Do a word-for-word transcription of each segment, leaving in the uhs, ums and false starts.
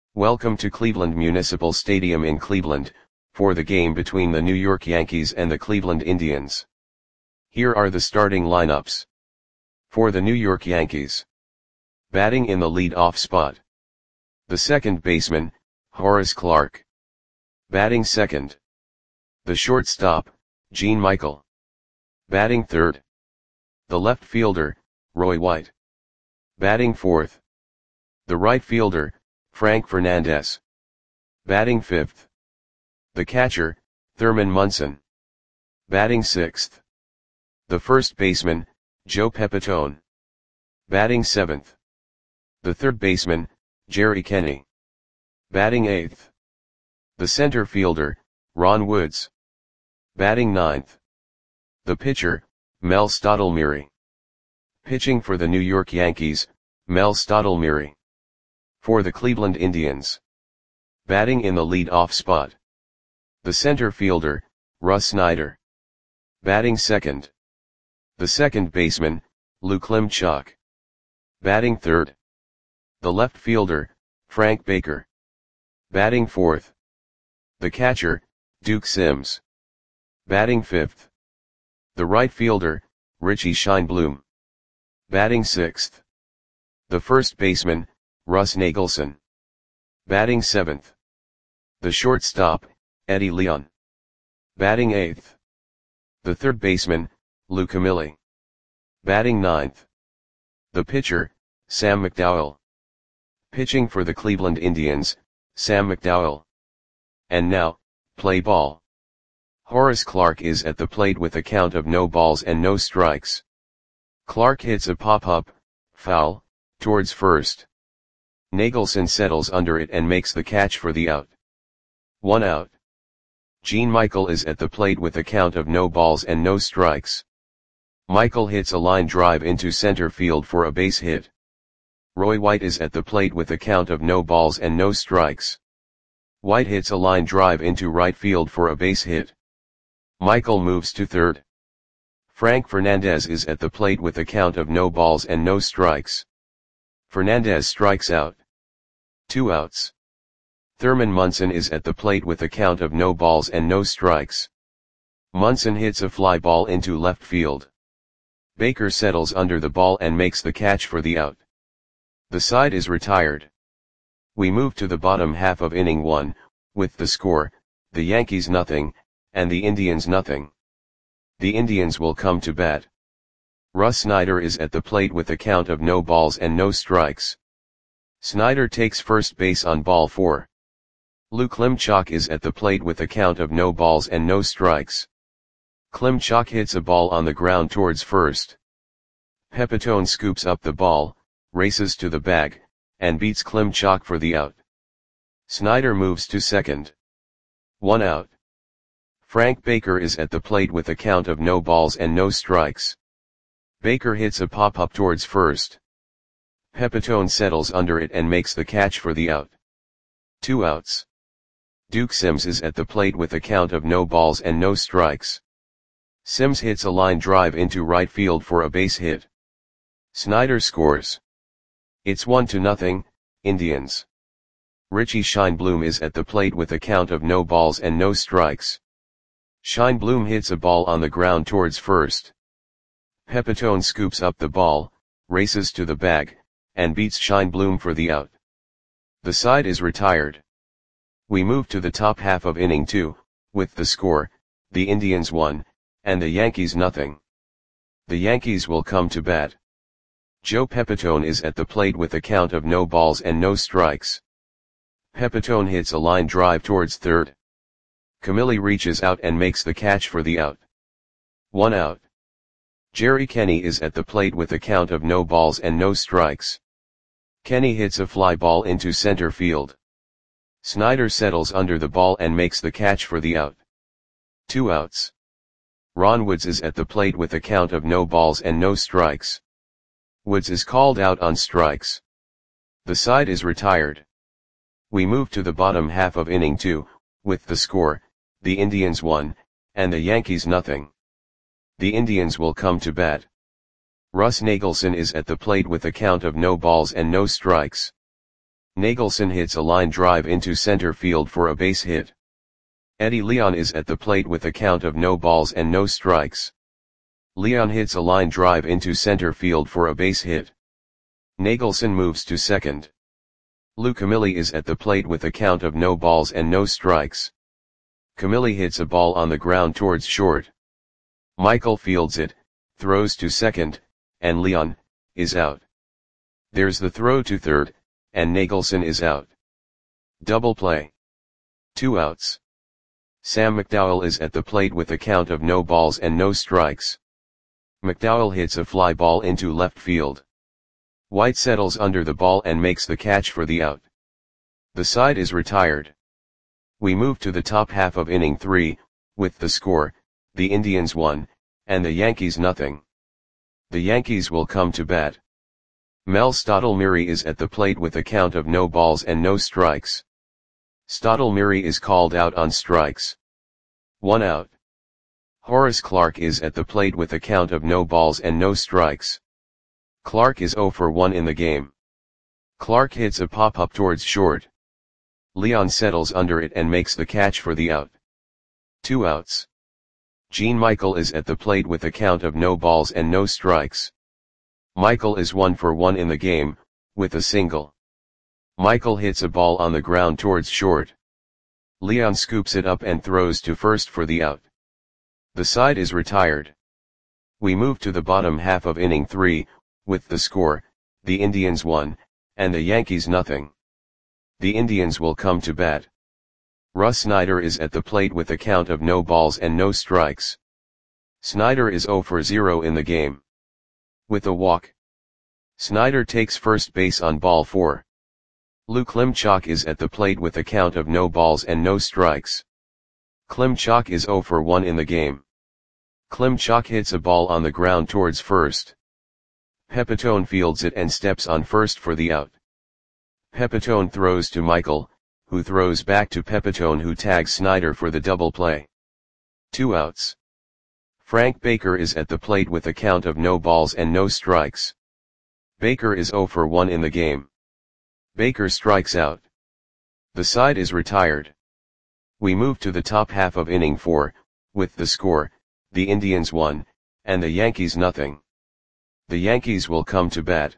Welcome to Cleveland Municipal Stadium in Cleveland, for the game between the New York Yankees and the Cleveland Indians. Here are the starting lineups. For the New York Yankees. Batting in the lead-off spot. The second baseman, Horace Clarke. Batting second. The shortstop, Gene Michael. Batting third. The left fielder, Roy White. Batting fourth. The right fielder, Frank Fernandez. Batting fifth. The catcher, Thurman Munson. Batting sixth. The first baseman, Joe Pepitone. Batting seventh. The third baseman, Jerry Kenney. Batting eighth. The center fielder, Ron Woods. Batting ninth. The pitcher, Mel Stottlemyre. Pitching for the New York Yankees, Mel Stottlemyre. For the Cleveland Indians. Batting in the lead-off spot. The center fielder, Russ Snyder. Batting second. The second baseman, Lou Klimchak. Batting third. The left fielder, Frank Baker. Batting fourth. The catcher, Duke Sims. Batting fifth. The right fielder, Richie Scheinblum. Batting sixth. The first baseman, Russ Nagelson. Batting seventh. The shortstop, Eddie Leon. Batting eighth. The third baseman, Lou Camilli. Batting ninth. The pitcher, Sam McDowell. Pitching for the Cleveland Indians, Sam McDowell. And now, play ball. Horace Clarke is at the plate with a count of no balls and no strikes. Clarke hits a pop-up, foul, towards first. Nagelson settles under it and makes the catch for the out. One out. Gene Michael is at the plate with a count of no balls and no strikes. Michael hits a line drive into center field for a base hit. Roy White is at the plate with a count of no balls and no strikes. White hits a line drive into right field for a base hit. Michael moves to third. Frank Fernandez is at the plate with a count of no balls and no strikes. Fernandez strikes out. Two outs. Thurman Munson is at the plate with a count of no balls and no strikes. Munson hits a fly ball into left field. Baker settles under the ball and makes the catch for the out. The side is retired. We move to the bottom half of inning one, with the score, the Yankees nothing, and the Indians nothing. The Indians will come to bat. Russ Snyder is at the plate with a count of no balls and no strikes. Snyder takes first base on ball four. Lou Klimchak is at the plate with a count of no balls and no strikes. Klimchak hits a ball on the ground towards first. Pepitone scoops up the ball, races to the bag, and beats Klimchak for the out. Snyder moves to second. One out. Frank Baker is at the plate with a count of no balls and no strikes. Baker hits a pop-up towards first. Pepitone settles under it and makes the catch for the out. Two outs. Duke Sims is at the plate with a count of no balls and no strikes. Sims hits a line drive into right field for a base hit. Snyder scores. It's one to nothing, Indians. Richie Scheinblum is at the plate with a count of no balls and no strikes. Scheinblum hits a ball on the ground towards first. Pepitone scoops up the ball, races to the bag, and beats Scheinblum for the out. The side is retired. We move to the top half of inning two, with the score, the Indians one, and the Yankees nothing. The Yankees will come to bat. Joe Pepitone is at the plate with a count of no balls and no strikes. Pepitone hits a line drive towards third. Camilli reaches out and makes the catch for the out. One out. Jerry Kenney is at the plate with a count of no balls and no strikes. Kenney hits a fly ball into center field. Snyder settles under the ball and makes the catch for the out. Two outs. Ron Woods is at the plate with a count of no balls and no strikes. Woods is called out on strikes. The side is retired. We move to the bottom half of inning two, with the score, the Indians one, and the Yankees nothing. The Indians will come to bat. Russ Nagelson is at the plate with a count of no balls and no strikes. Nagelson hits a line drive into center field for a base hit. Eddie Leon is at the plate with a count of no balls and no strikes. Leon hits a line drive into center field for a base hit. Nagelson moves to second. Lou Camilli is at the plate with a count of no balls and no strikes. Camilli hits a ball on the ground towards short. Michael fields it, throws to second, and Leon is out. There's the throw to third, and Nagelson is out. Double play. Two outs. Sam McDowell is at the plate with a count of no balls and no strikes. McDowell hits a fly ball into left field. White settles under the ball and makes the catch for the out. The side is retired. We move to the top half of inning three, with the score, the Indians one, and the Yankees nothing. The Yankees will come to bat. Mel Stottlemyre is at the plate with a count of no balls and no strikes. Stottlemyre is called out on strikes. One out. Horace Clarke is at the plate with a count of no balls and no strikes. Clarke is oh for one in the game. Clarke hits a pop-up towards short. Leon settles under it and makes the catch for the out. Two outs. Gene Michael is at the plate with a count of no balls and no strikes. Michael is one for one in the game, with a single. Michael hits a ball on the ground towards short. Leon scoops it up and throws to first for the out. The side is retired. We move to the bottom half of inning three, with the score, the Indians one, and the Yankees nothing. The Indians will come to bat. Russ Snyder is at the plate with a count of no balls and no strikes. Snyder is oh for zero in the game. With a walk. Snyder takes first base on ball four. Lou Klimchak is at the plate with a count of no balls and no strikes. Klimchak is oh for one in the game. Klimchak hits a ball on the ground towards first. Pepitone fields it and steps on first for the out. Pepitone throws to Michael, who throws back to Pepitone, who tags Snyder for the double play. Two outs. Frank Baker is at the plate with a count of no balls and no strikes. Baker is oh for one in the game. Baker strikes out. The side is retired. We move to the top half of inning four, with the score, the Indians one, and the Yankees nothing. The Yankees will come to bat.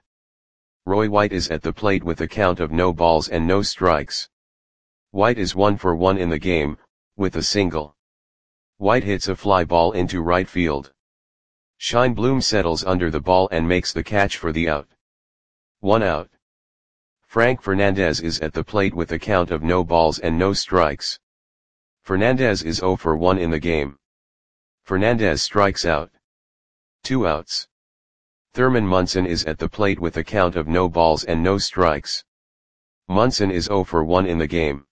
Roy White is at the plate with a count of no balls and no strikes. White is one for one in the game, with a single. White hits a fly ball into right field. Shine Bloom settles under the ball and makes the catch for the out. One out. Frank Fernandez is at the plate with a count of no balls and no strikes. Fernandez is oh for one in the game. Fernandez strikes out. Two outs. Thurman Munson is at the plate with a count of no balls and no strikes. Munson is oh for one in the game.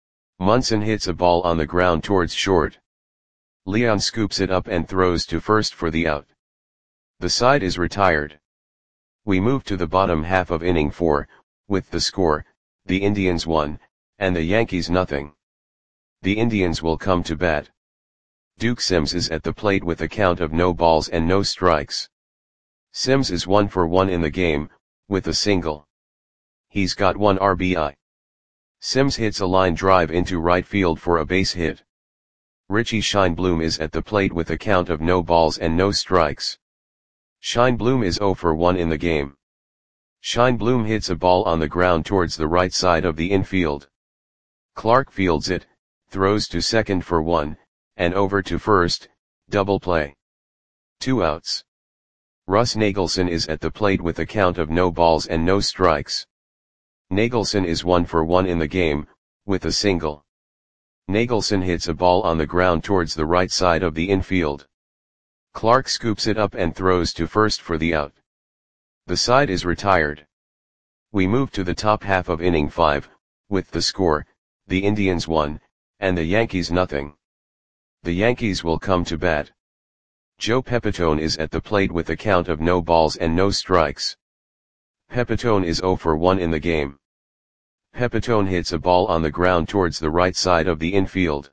Munson hits a ball on the ground towards short. Leon scoops it up and throws to first for the out. The side is retired. We move to the bottom half of inning four, with the score, the Indians one, and the Yankees nothing. The Indians will come to bat. Duke Sims is at the plate with a count of no balls and no strikes. Sims is one for one in the game, with a single. He's got one R B I. Sims hits a line drive into right field for a base hit. Richie Shine Bloom is at the plate with a count of no balls and no strikes. Shine Bloom is oh for one in the game. Shine Bloom hits a ball on the ground towards the right side of the infield. Clarke fields it, throws to second for one, and over to first, double play. Two outs. Russ Nagelson is at the plate with a count of no balls and no strikes. Nagelson is one for one in the game, with a single. Nagelson hits a ball on the ground towards the right side of the infield. Clarke scoops it up and throws to first for the out. The side is retired. We move to the top half of inning five, with the score, the Indians one, and the Yankees nothing. The Yankees will come to bat. Joe Pepitone is at the plate with a count of no balls and no strikes. Pepitone is oh for one in the game. Pepitone hits a ball on the ground towards the right side of the infield.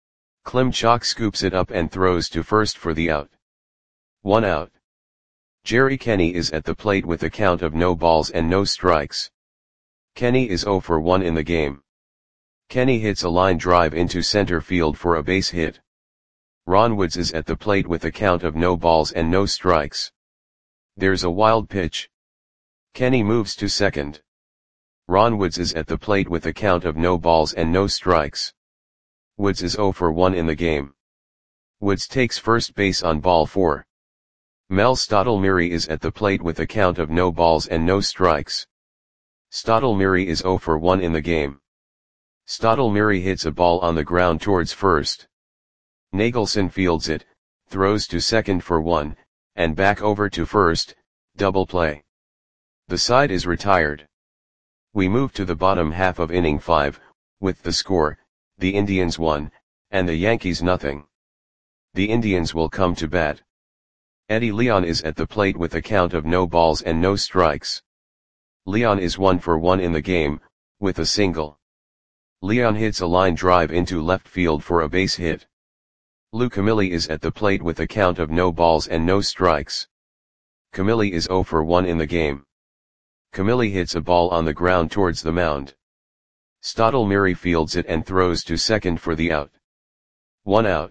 Klimchak scoops it up and throws to first for the out. One out. Jerry Kenny is at the plate with a count of no balls and no strikes. Kenny is zero for one in the game. Kenny hits a line drive into center field for a base hit. Ron Woods is at the plate with a count of no balls and no strikes. There's a wild pitch. Kenny moves to second. Ron Woods is at the plate with a count of no balls and no strikes. Woods is zero for one in the game. Woods takes first base on ball four. Mel Stottlemyre is at the plate with a count of no balls and no strikes. Stottlemyre is zero for one in the game. Stottlemyre hits a ball on the ground towards first. Nagelson fields it, throws to second for one, and back over to first, double play. The side is retired. We move to the bottom half of inning five, with the score, the Indians one, and the Yankees nothing. The Indians will come to bat. Eddie Leon is at the plate with a count of no balls and no strikes. Leon is one for one in the game, with a single. Leon hits a line drive into left field for a base hit. Lou Camilli is at the plate with a count of no balls and no strikes. Camilli is zero for one in the game. Camilli hits a ball on the ground towards the mound. Stottlemyre fields it and throws to second for the out. One out.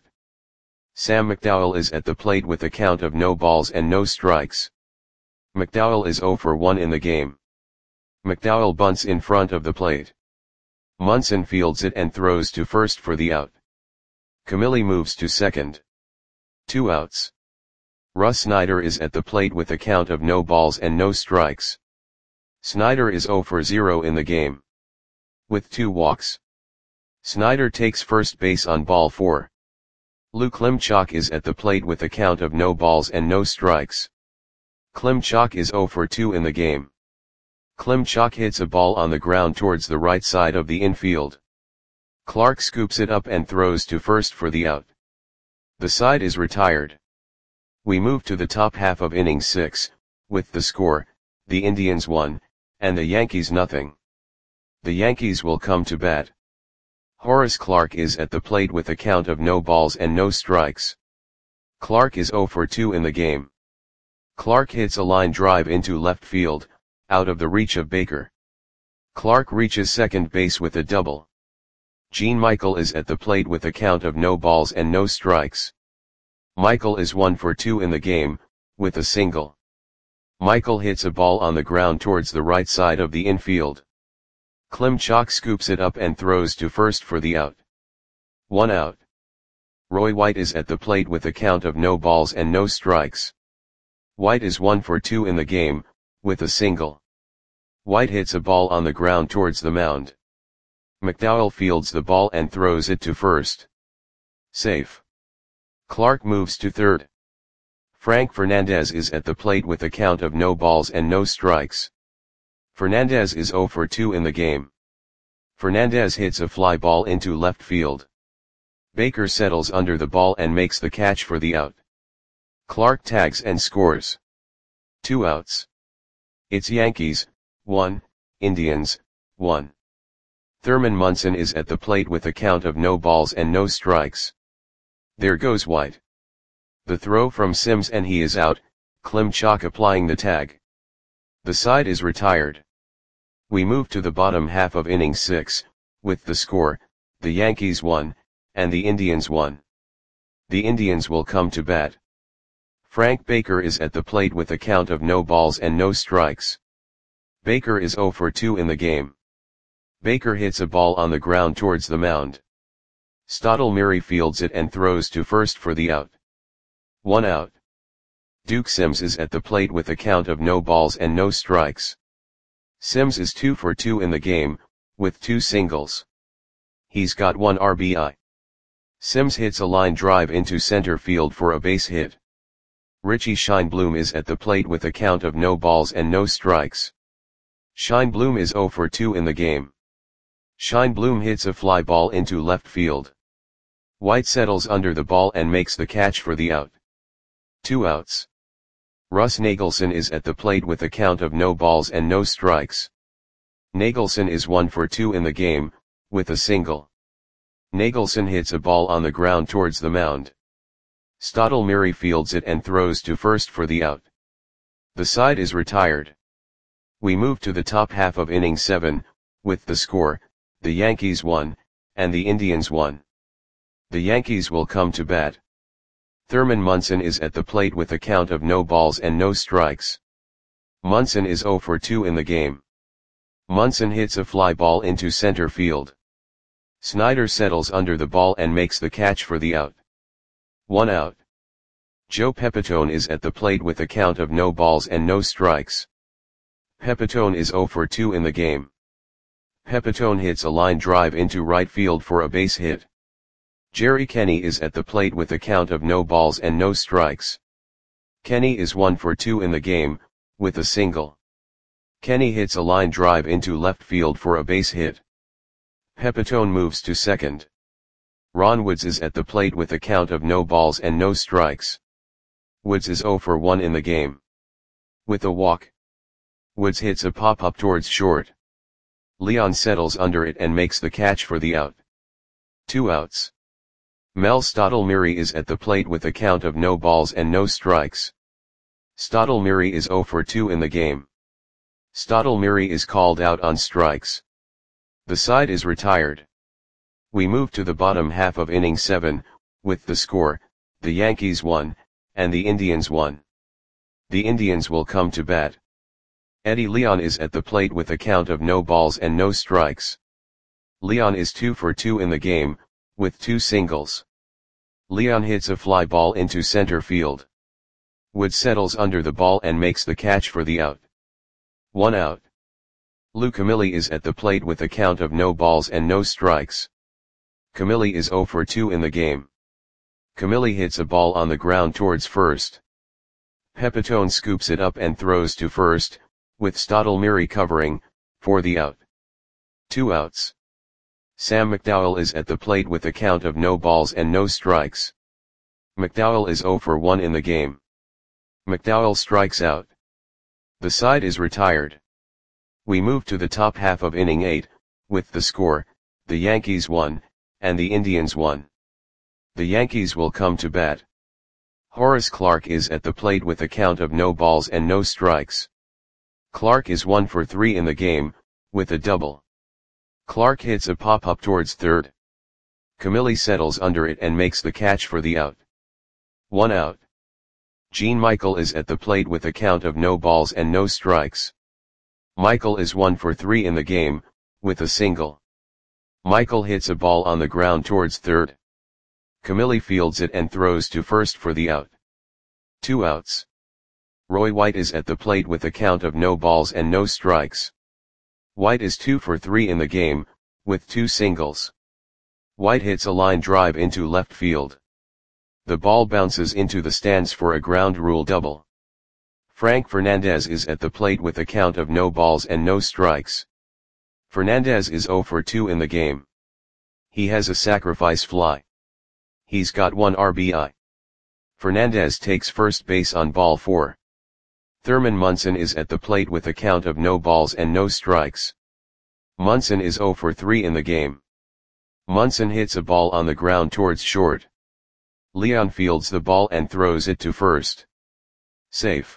Sam McDowell is at the plate with a count of no balls and no strikes. McDowell is zero for one in the game. McDowell bunts in front of the plate. Munson fields it and throws to first for the out. Camilli moves to second. Two outs. Russ Snyder is at the plate with a count of no balls and no strikes. Snyder is zero for zero in the game. With two walks. Snyder takes first base on ball four. Lou Klimchak is at the plate with a count of no balls and no strikes. Klimchak is zero for two in the game. Klimchak hits a ball on the ground towards the right side of the infield. Clark scoops it up and throws to first for the out. The side is retired. We move to the top half of inning six, with the score, the Indians one, and the Yankees nothing. The Yankees will come to bat. Horace Clarke is at the plate with a count of no balls and no strikes. Clarke is zero for two in the game. Clarke hits a line drive into left field, out of the reach of Baker. Clarke reaches second base with a double. Gene Michael is at the plate with a count of no balls and no strikes. Michael is one for two in the game, with a single. Michael hits a ball on the ground towards the right side of the infield. Klimchak scoops it up and throws to first for the out. One out. Roy White is at the plate with a count of no balls and no strikes. White is one for two in the game, with a single. White hits a ball on the ground towards the mound. McDowell fields the ball and throws it to first. Safe. Clark moves to third. Frank Fernandez is at the plate with a count of no balls and no strikes. Fernandez is zero for two in the game. Fernandez hits a fly ball into left field. Baker settles under the ball and makes the catch for the out. Clark tags and scores. Two outs. It's Yankees, one, Indians, one. Thurman Munson is at the plate with a count of no balls and no strikes. There goes White. The throw from Sims and he is out, Klimchak applying the tag. The side is retired. We move to the bottom half of inning six, with the score, the Yankees one, and the Indians one. The Indians will come to bat. Frank Baker is at the plate with a count of no balls and no strikes. Baker is zero for two in the game. Baker hits a ball on the ground towards the mound. Stottlemyre fields it and throws to first for the out. One out. Duke Sims is at the plate with a count of no balls and no strikes. Sims is two for two in the game, with two singles. He's got one R B I. Sims hits a line drive into center field for a base hit. Richie Scheinblum is at the plate with a count of no balls and no strikes. Scheinblum is zero for two in the game. Scheinblum hits a fly ball into left field. White settles under the ball and makes the catch for the out. Two outs. Russ Nagelson is at the plate with a count of no balls and no strikes. Nagelson is one for two in the game, with a single. Nagelson hits a ball on the ground towards the mound. Stottlemyre fields it and throws to first for the out. The side is retired. We move to the top half of inning seven, With the score, the Yankees won, and the Indians won. The Yankees will come to bat. Thurman Munson is at the plate with a count of no balls and no strikes. Munson is oh for two in the game. Munson hits a fly ball into center field. Snyder settles under the ball and makes the catch for the out. One out. Joe Pepitone is at the plate with a count of no balls and no strikes. Pepitone is oh for two in the game. Pepitone hits a line drive into right field for a base hit. Jerry Kenny is at the plate with a count of no balls and no strikes. Kenny is one for two in the game, with a single. Kenny hits a line drive into left field for a base hit. Pepitone moves to second. Ron Woods is at the plate with a count of no balls and no strikes. Woods is oh for one in the game. With a walk. Woods hits a pop-up towards short. Leon settles under it and makes the catch for the out. Two outs. Mel Stottlemyre is at the plate with a count of no balls and no strikes. Stottlemyre is oh for two in the game. Stottlemyre is called out on strikes. The side is retired. We move to the bottom half of inning seven, with the score, the Yankees won, and the Indians won. The Indians will come to bat. Eddie Leon is at the plate with a count of no balls and no strikes. Leon is two for two in the game, with two singles. Leon hits a fly ball into center field. Woods settles under the ball and makes the catch for the out. One out. Lou Camilli is at the plate with a count of no balls and no strikes. Camilli is oh for two in the game. Camilli hits a ball on the ground towards first. Pepitone scoops it up and throws to first, with Stottlemyre covering, for the out. Two outs. Sam McDowell is at the plate with a count of no balls and no strikes. McDowell is oh for one in the game. McDowell strikes out. The side is retired. We move to the top half of inning eight, with the score, the Yankees won, and the Indians won. The Yankees will come to bat. Horace Clarke is at the plate with a count of no balls and no strikes. Clarke is one for three in the game, with a double. Clarke hits a pop-up towards third. Camilli settles under it and makes the catch for the out. One out. Gene Michael is at the plate with a count of no balls and no strikes. Michael is one for three in the game, with a single. Michael hits a ball on the ground towards third. Camilli fields it and throws to first for the out. Two outs. Roy White is at the plate with a count of no balls and no strikes. White is two for three in the game, with two singles. White hits a line drive into left field. The ball bounces into the stands for a ground rule double. Frank Fernandez is at the plate with a count of no balls and no strikes. Fernandez is oh for two in the game. He has a sacrifice fly. He's got one R B I. Fernandez takes first base on ball four. Thurman Munson is at the plate with a count of no balls and no strikes. Munson is oh for three in the game. Munson hits a ball on the ground towards short. Leon fields the ball and throws it to first. Safe.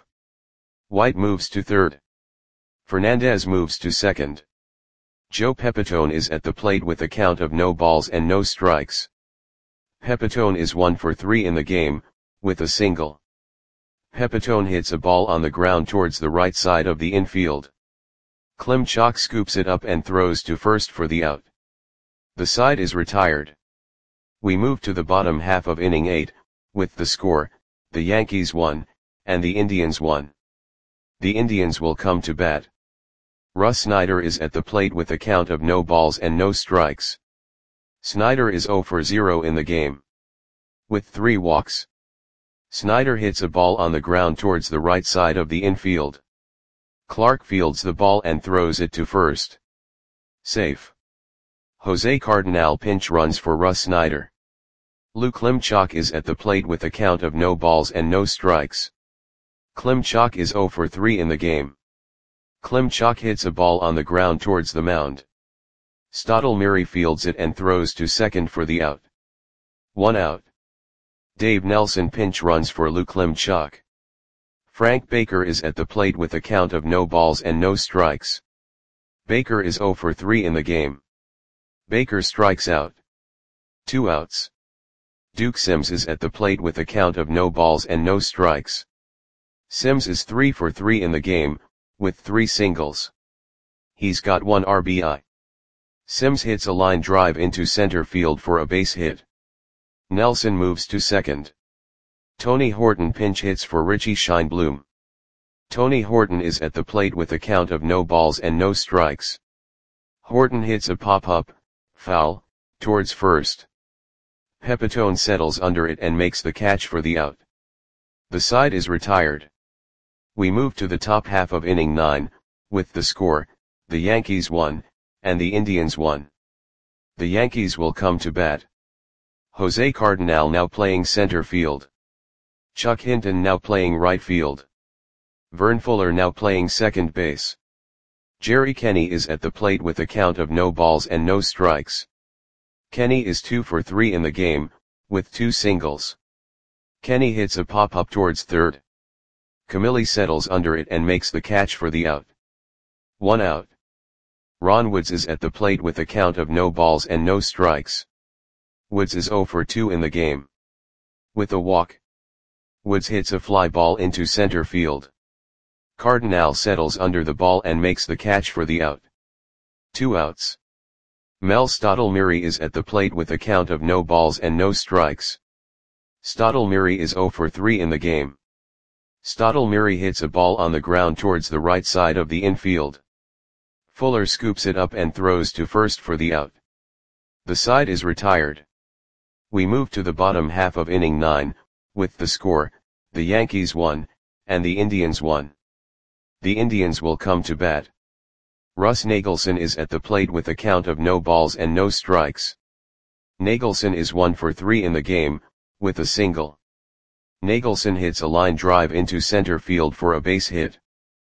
White moves to third. Fernandez moves to second. Joe Pepitone is at the plate with a count of no balls and no strikes. Pepitone is one for three in the game, with a single. Pepitone hits a ball on the ground towards the right side of the infield. Klimchak scoops it up and throws to first for the out. The side is retired. We move to the bottom half of inning eight, with the score, the Yankees won, and the Indians won. The Indians will come to bat. Russ Snyder is at the plate with a count of no balls and no strikes. Snyder is oh for zero in the game. With three walks. Snyder hits a ball on the ground towards the right side of the infield. Clarke fields the ball and throws it to first. Safe. Jose Cardenal pinch runs for Russ Snyder. Lou Klimchak is at the plate with a count of no balls and no strikes. Klimchak is oh for three in the game. Klimchak hits a ball on the ground towards the mound. Stottlemyre fields it and throws to second for the out. One out. Dave Nelson pinch runs for Lou Klimchak. Frank Baker is at the plate with a count of no balls and no strikes. Baker is zero for three in the game. Baker strikes out. Two outs. Duke Sims is at the plate with a count of no balls and no strikes. Sims is three for three in the game, with three singles. He's got one R B I. Sims hits a line drive into center field for a base hit. Nelson moves to second. Tony Horton pinch hits for Richie Scheinblum. Tony Horton is at the plate with a count of no balls and no strikes. Horton hits a pop-up, foul, towards first. Pepitone settles under it and makes the catch for the out. The side is retired. We move to the top half of inning nine, with the score, the Yankees won, and the Indians won. The Yankees will come to bat. Jose Cardinal now playing center field. Chuck Hinton now playing right field. Vern Fuller now playing second base. Jerry Kenny is at the plate with a count of no balls and no strikes. Kenny is two for three in the game, with two singles. Kenny hits a pop-up towards third. Camilli settles under it and makes the catch for the out. One out. Ron Woods is at the plate with a count of no balls and no strikes. Woods is zero for two in the game. With a walk. Woods hits a fly ball into center field. Cardinal settles under the ball and makes the catch for the out. Two outs. Mel Stottlemyre is at the plate with a count of no balls and no strikes. Stottlemyre is zero for three in the game. Stottlemyre hits a ball on the ground towards the right side of the infield. Fuller scoops it up and throws to first for the out. The side is retired. We move to the bottom half of inning nine, with the score, the Yankees won, and the Indians won. The Indians will come to bat. Russ Nagelson is at the plate with a count of no balls and no strikes. Nagelson is one for three in the game, with a single. Nagelson hits a line drive into center field for a base hit.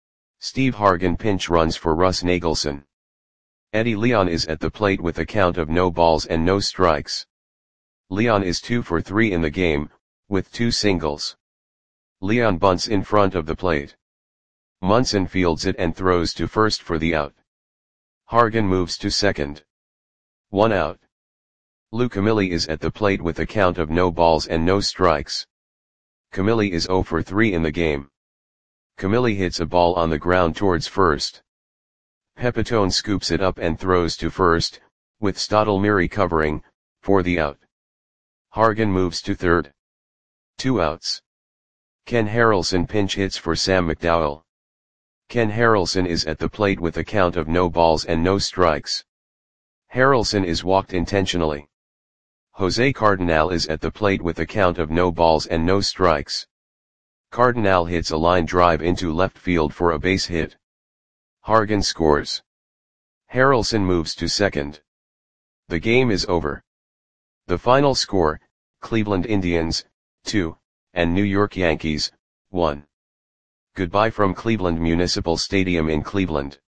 Steve Hargan pinch runs for Russ Nagelson. Eddie Leon is at the plate with a count of no balls and no strikes. Leon is two for three in the game, with two singles. Leon bunts in front of the plate. Munson fields it and throws to first for the out. Hargan moves to second. One out. Lou Camilli is at the plate with a count of no balls and no strikes. Camilli is zero for three in the game. Camilli hits a ball on the ground towards first. Pepitone scoops it up and throws to first, with Stottlemyre covering, for the out. Hargan moves to third. Two outs. Ken Harrelson pinch hits for Sam McDowell. Ken Harrelson is at the plate with a count of no balls and no strikes. Harrelson is walked intentionally. Jose Cardinal is at the plate with a count of no balls and no strikes. Cardinal hits a line drive into left field for a base hit. Hargan scores. Harrelson moves to second. The game is over. The final score, Cleveland Indians, two, and New York Yankees, one. Goodbye from Cleveland Municipal Stadium in Cleveland.